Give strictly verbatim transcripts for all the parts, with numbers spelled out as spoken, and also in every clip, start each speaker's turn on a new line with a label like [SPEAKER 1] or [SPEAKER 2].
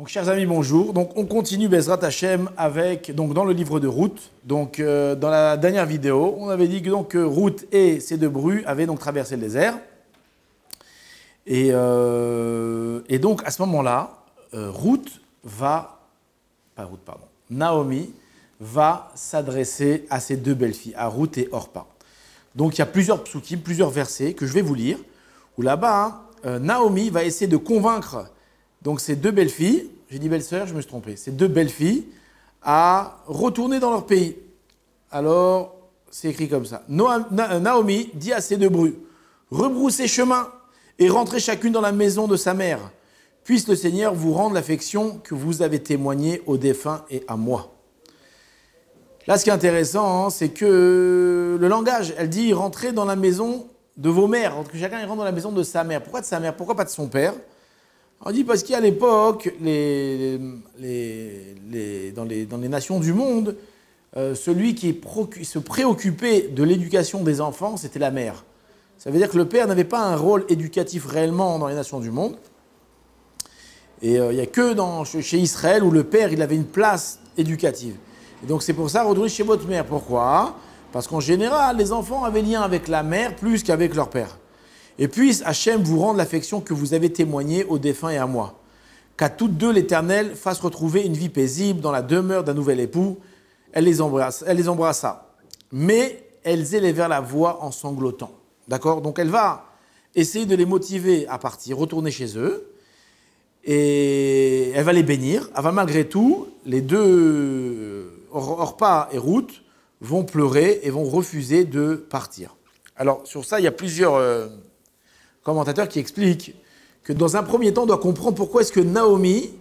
[SPEAKER 1] Donc, chers amis, bonjour. Donc, on continue Bezrat Hashem avec, donc, dans le livre de Ruth. Donc, euh, dans la dernière vidéo, on avait dit que donc, Ruth et ses deux brus avaient donc traversé le désert. Et, euh, et donc, à ce moment-là, euh, Ruth va, pas Ruth, pardon, Naomi va s'adresser à ses deux belles-filles, à Ruth et Orpa. Donc, il y a plusieurs psukim, plusieurs versets que je vais vous lire, où là-bas, hein, euh, Naomi va essayer de convaincre donc ces deux belles-filles, j'ai dit belle-sœur, je me suis trompé, ces deux belles-filles à retourner dans leur pays. Alors, c'est écrit comme ça. Naomi dit à ses deux brus, rebroussez chemin et rentrez chacune dans la maison de sa mère. Puisse le Seigneur vous rendre l'affection que vous avez témoignée aux défunts et à moi. Là, ce qui est intéressant, hein, c'est que le langage, elle dit rentrez dans la maison de vos mères, que chacun rentre dans la maison de sa mère. Pourquoi de sa mère? Pourquoi pas de son père? On dit parce qu'à l'époque, les, les, les, dans, les, dans les nations du monde, euh, celui qui procu- se préoccupait de l'éducation des enfants, c'était la mère. Ça veut dire que le père n'avait pas un rôle éducatif réellement dans les nations du monde. Et il euh, n'y a que dans, chez Israël où le père il avait une place éducative. Et donc c'est pour ça, retournez chez votre mère. Pourquoi? Parce qu'en général, les enfants avaient lien avec la mère plus qu'avec leur père. Et puisse Hachem vous rendre l'affection que vous avez témoignée aux défunts et à moi. Qu'à toutes deux l'Éternel fasse retrouver une vie paisible dans la demeure d'un nouvel époux. Elle les embrasse, elle les embrassa. Mais elles élevèrent la voix en sanglotant. D'accord? Donc elle va essayer de les motiver à partir, retourner chez eux. Et elle va les bénir. Elle va malgré tout, les deux, Orpa et Ruth, vont pleurer et vont refuser de partir. Alors sur ça, il y a plusieurs euh, commentateurs qui expliquent que dans un premier temps, on doit comprendre pourquoi est-ce que Naomi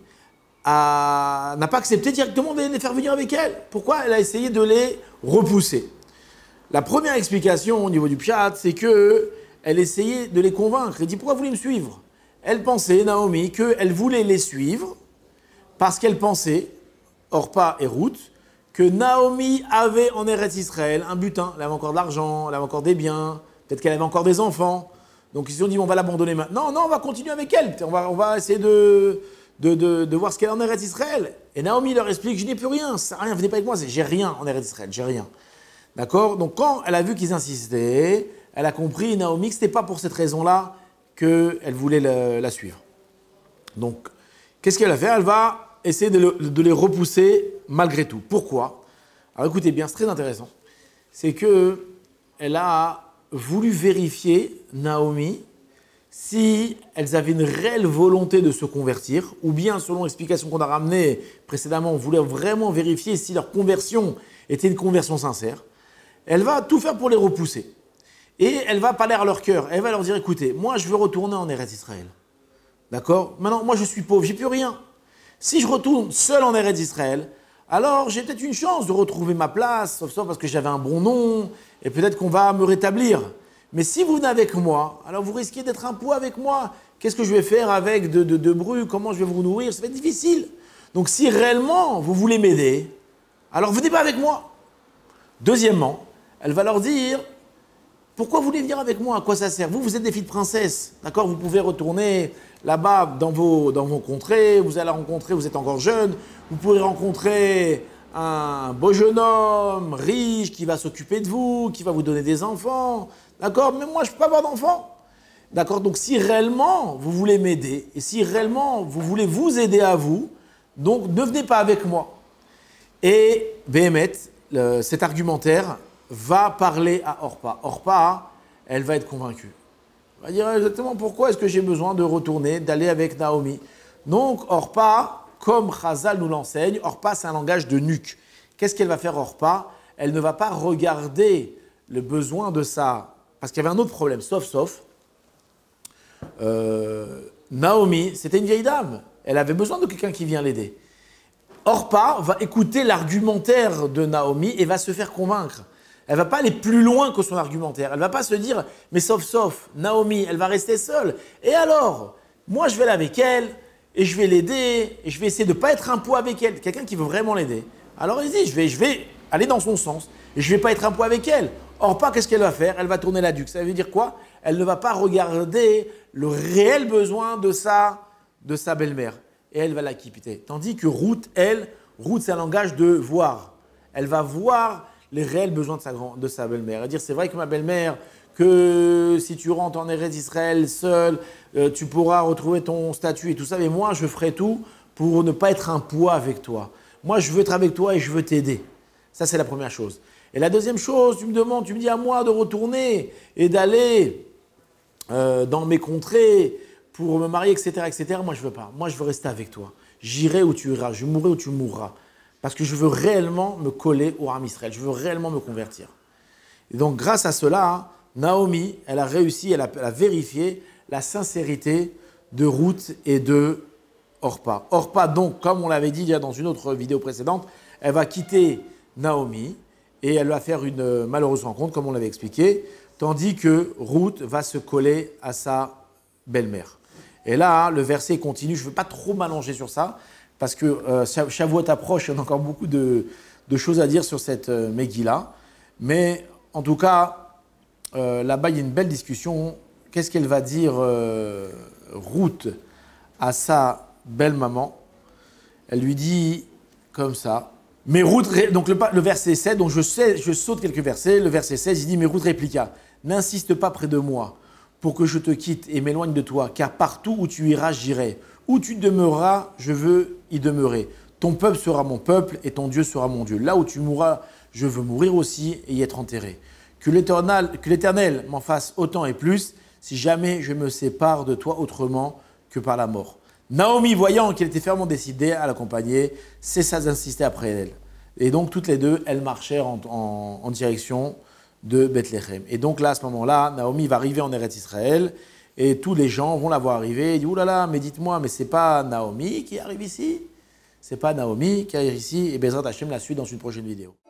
[SPEAKER 1] a, n'a pas accepté directement de les faire venir avec elle. Pourquoi elle a essayé de les repousser. La première explication au niveau du Pshat, c'est qu'elle essayait de les convaincre. Elle dit, pourquoi vous voulez me suivre? Elle pensait, Naomi, qu'elle voulait les suivre parce qu'elle pensait, Orpa et Ruth, que Naomi avait en Eretz Israël un butin. Elle avait encore de l'argent, elle avait encore des biens, peut-être qu'elle avait encore des enfants. Donc ils se sont dit, on va l'abandonner maintenant. Non, non, on va continuer avec elle. On va, on va essayer de, de, de, de voir ce qu'elle a en Eretz Israël. Et Naomi leur explique, je n'ai plus rien, ça rien, venez pas avec moi, j'ai rien en Eretz Israël, j'ai rien. D'accord? Donc quand elle a vu qu'ils insistaient, elle a compris, Naomi, que ce n'était pas pour cette raison-là qu'elle voulait la, la suivre. Donc, qu'est-ce qu'elle va faire? Elle va essayer de, le, de les repousser malgré tout. Pourquoi? Alors écoutez bien, c'est très intéressant. C'est qu'elle a voulu vérifier, Naomi, si elles avaient une réelle volonté de se convertir, ou bien, selon l'explication qu'on a ramenée précédemment, on voulait vraiment vérifier si leur conversion était une conversion sincère. Elle va tout faire pour les repousser. Et elle va parler à leur cœur. Elle va leur dire, écoutez, moi je veux retourner en Eretz Israël. D'accord? Maintenant, moi je suis pauvre, j'ai plus rien. Si je retourne seul en Eretz Israël, alors j'ai peut-être une chance de retrouver ma place, sauf ça parce que j'avais un bon nom, et peut-être qu'on va me rétablir. Mais si vous venez avec moi, alors vous risquez d'être un poids avec moi. Qu'est-ce que je vais faire avec de, de, de brus? Comment je vais vous nourrir? Ça va être difficile. Donc si réellement vous voulez m'aider, alors venez pas avec moi. Deuxièmement, elle va leur dire, pourquoi vous voulez venir avec moi? À quoi ça sert? Vous, vous êtes des filles de princesse, d'accord? Vous pouvez retourner là-bas dans vos, dans vos contrées, vous allez rencontrer, vous êtes encore jeune, vous pourrez rencontrer un beau jeune homme, riche, qui va s'occuper de vous, qui va vous donner des enfants, d'accord? Mais moi, je ne peux pas avoir d'enfants, d'accord? Donc, si réellement vous voulez m'aider, et si réellement vous voulez vous aider à vous, donc ne venez pas avec moi. Et Béhémet, le, cet argumentaire, va parler à Orpa. Orpa, elle va être convaincue. Elle va dire exactement pourquoi est-ce que j'ai besoin de retourner, d'aller avec Naomi. Donc Orpa, comme Chazal nous l'enseigne, Orpa c'est un langage de nuque. Qu'est-ce qu'elle va faire Orpa? Elle ne va pas regarder le besoin de ça. Parce qu'il y avait un autre problème, sauf, sauf, euh, Naomi, c'était une vieille dame. Elle avait besoin de quelqu'un qui vient l'aider. Orpa va écouter l'argumentaire de Naomi et va se faire convaincre. Elle ne va pas aller plus loin que son argumentaire. Elle ne va pas se dire, mais sauf, sauf, Naomi, elle va rester seule. Et alors, moi, je vais aller avec elle, et je vais l'aider, et je vais essayer de ne pas être un poids avec elle. Quelqu'un qui veut vraiment l'aider. Alors, elle dit, je vais, je vais aller dans son sens, et je ne vais pas être un poids avec elle. Or, pas, qu'est-ce qu'elle va faire? Elle va tourner la duque. Ça veut dire quoi? Elle ne va pas regarder le réel besoin de sa, de sa belle-mère. et elle va la quitter. Tandis que Ruth, elle, Ruth, c'est un langage de voir. Elle va voir les réels besoins de sa, grand, de sa belle-mère. Elle va dire, c'est vrai que ma belle-mère, que si tu rentres en Eretz Israël seul, euh, tu pourras retrouver ton statut et tout ça, mais moi, je ferai tout pour ne pas être un poids avec toi. Moi, je veux être avec toi et je veux t'aider. Ça, c'est la première chose. Et la deuxième chose, tu me demandes, tu me dis à moi de retourner et d'aller euh, dans mes contrées pour me marier, et cetera, et cetera. Moi, je ne veux pas. Moi, je veux rester avec toi. J'irai où tu iras, je mourrai où tu mourras. Parce que je veux réellement me coller au Ham Israël. Je veux réellement me convertir. Et donc, grâce à cela, Naomi, elle a réussi, elle a, elle a vérifié la sincérité de Ruth et de Orpa. Orpa, donc, comme on l'avait dit il y a dans une autre vidéo précédente, elle va quitter Naomi et elle va faire une malheureuse rencontre, comme on l'avait expliqué, tandis que Ruth va se coller à sa belle-mère. Et là, le verset continue. Je ne veux pas trop m'allonger sur ça, parce que euh, Shavuot approche, il y a encore beaucoup de, de choses à dire sur cette euh, Megillah. Mais en tout cas, euh, là-bas, il y a une belle discussion. Qu'est-ce qu'elle va dire euh, Ruth à sa belle-maman? Elle lui dit comme ça. Mais Ruth, donc le, le verset sept, donc je, sais, je saute quelques versets. Le verset seize, il dit, mais Ruth répliqua, n'insiste pas près de moi pour que je te quitte et m'éloigne de toi, car partout où tu iras, j'irai. Où tu demeureras, je veux y demeurer. Ton peuple sera mon peuple et ton Dieu sera mon Dieu. Là où tu mourras, je veux mourir aussi et y être enterré. Que l'Éternel m'en fasse autant et plus, si jamais je me sépare de toi autrement que par la mort. Naomi, voyant qu'elle était fermement décidée à l'accompagner, cessa d'insister après elle. Et donc, toutes les deux, elles marchèrent en, en, en direction de Bethléem. Et donc là, à ce moment-là, Naomi va arriver en Eretz Israël et tous les gens vont la voir arriver. Ils disent, oulala, mais dites-moi, mais c'est pas Naomi qui arrive ici? C'est pas Naomi qui arrive ici? Et Bezrat Hashem la suit dans une prochaine vidéo.